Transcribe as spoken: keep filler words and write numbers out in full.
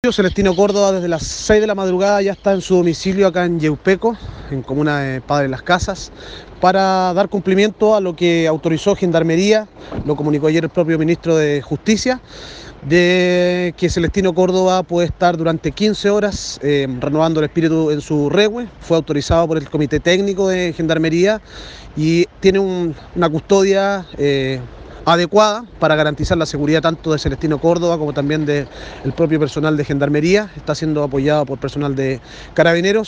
Celestino Córdoba desde las seis de la madrugada ya está en su domicilio acá en Yeupeco, en comuna de Padre Las Casas, para dar cumplimiento a lo que autorizó Gendarmería, lo comunicó ayer el propio ministro de Justicia, de que Celestino Córdoba puede estar durante quince horas eh, renovando el espíritu en su rehue. Fue autorizado por el Comité Técnico de Gendarmería y tiene un, una custodia eh, adecuada para garantizar la seguridad tanto de Celestino Córdoba como también del propio personal de Gendarmería. Está siendo apoyado por personal de Carabineros.